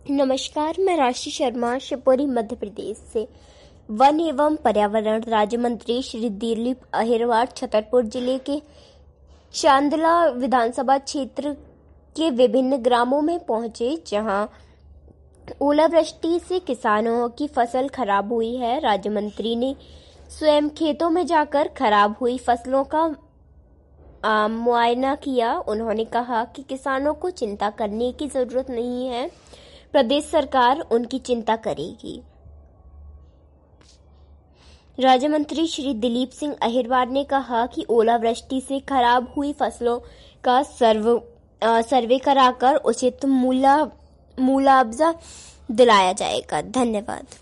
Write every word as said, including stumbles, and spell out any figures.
नमस्कार, मैं राशि शर्मा शिवपुरी मध्य प्रदेश से। वन एवं पर्यावरण राज्य मंत्री श्री दिलीप अहिरवार छतरपुर जिले के चांदला विधानसभा क्षेत्र के विभिन्न ग्रामों में पहुंचे, जहां ओलावृष्टि से किसानों की फसल खराब हुई है। राज्य मंत्री ने स्वयं खेतों में जाकर खराब हुई फसलों का मुआयना किया। उन्होंने कहा कि किसानों को चिंता करने की जरूरत नहीं है, प्रदेश सरकार उनकी चिंता करेगी। राज्य मंत्री श्री दिलीप सिंह अहिरवार ने कहा कि ओलावृष्टि से खराब हुई फसलों का सर्व सर्वे कराकर उचित मूला मुआवजा दिलाया जाएगा। धन्यवाद।